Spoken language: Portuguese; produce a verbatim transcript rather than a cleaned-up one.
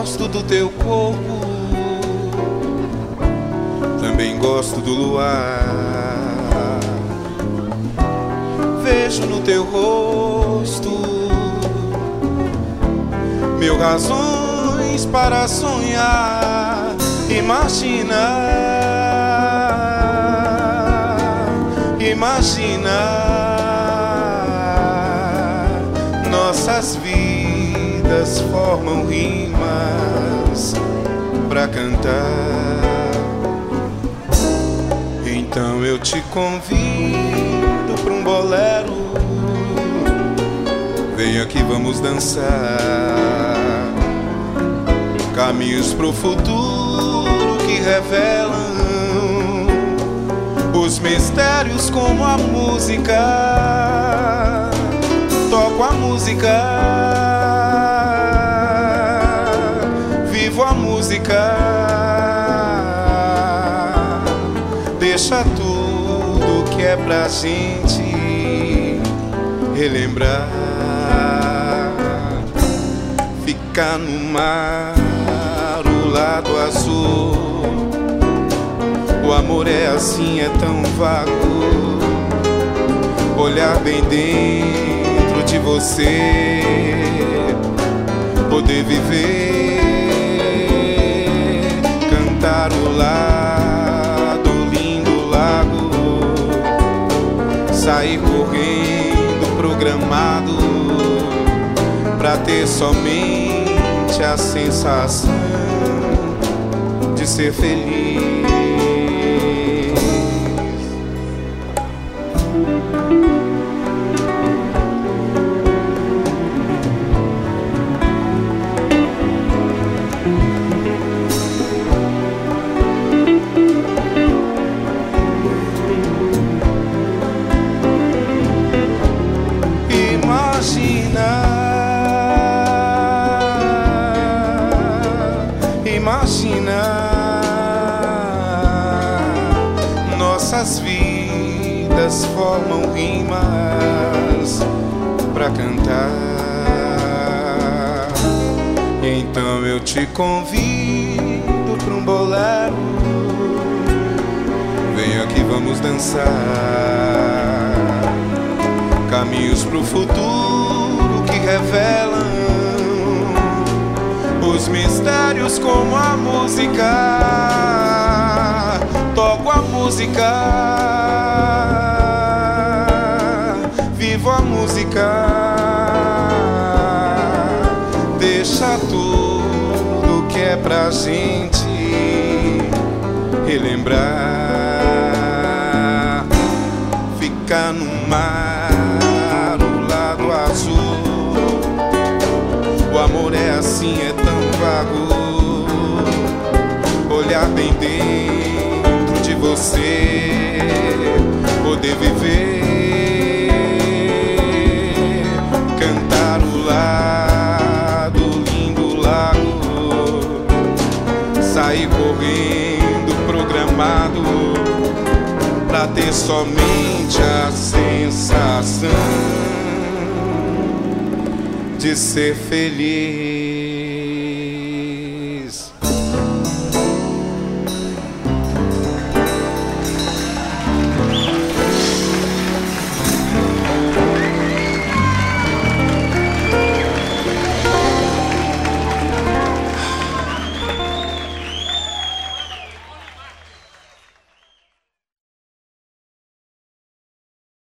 Gosto do teu corpo, também gosto do luar. Vejo no teu rosto mil razões para sonhar. Imagina, imagina nossas vidas formam rimas pra cantar. Então eu te convido pra um bolero. Vem aqui, vamos dançar. Caminhos pro futuro que revelam os mistérios como a música. Toco a música, vivo a música. Deixa tudo que é pra gente relembrar. Ficar no mar, o lado azul. O amor é assim, é tão vago. Olhar bem dentro de você, poder viver, cantar o lado, lindo lago, sair correndo programado pra ter somente a sensação de ser feliz. Imagina nossas vidas formam rimas pra cantar. Então eu te convido pra um bolero. Vem aqui, vamos dançar. Caminhos pro futuro que revelam os mistérios como a música. Toco a música, vivo a música. Deixa tudo que é pra gente relembrar. Ficar no mar, o lado azul. O amor é assim, é tão vago. Olhar bem dentro de você, poder viver, cantar o lado, lindo lago, sair correndo programado pra ter somente a sensação de ser feliz.